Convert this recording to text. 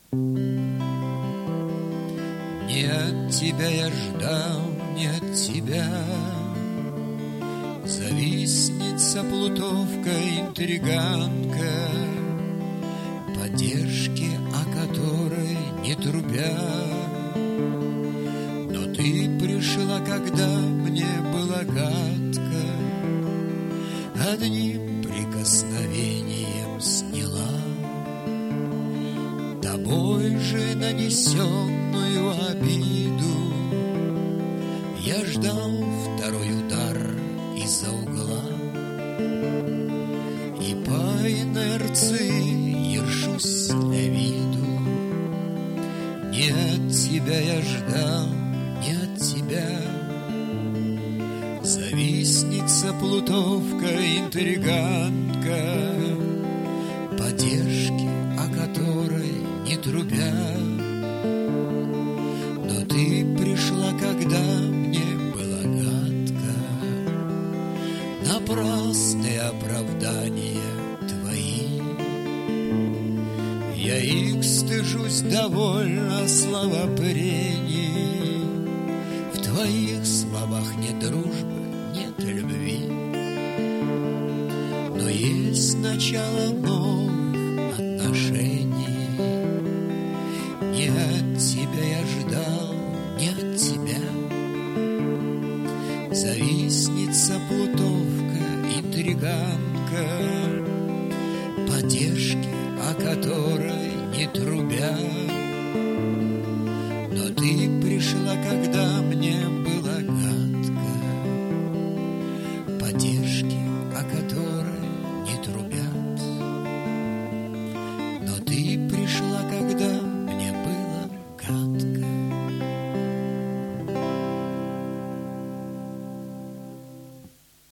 Не от тебя я ждал, не от тебя. Завистница, плутовка, интриганка, поддержки, о которой не трубят. Но ты пришла, когда мне было гадко, одним прикосновением сняла тобой же нанесенную обиду. Я ждал второй удар из-за угла и по инерции ершусь для виду. Не от тебя я ждал, не от тебя. Завистница, плутовка, интриганка, поддержки, о которой не трубят. Но ты пришла, когда мне было гадко, напрасные оправдания твои. Я их стыжусь довольно словопрений. В твоих словах нет дружбы, нет любви, но есть начало новых отношений. Не от тебя я ждал, не от тебя. Завистница, плутовка, интриганка, поддержки, о которой не трубят.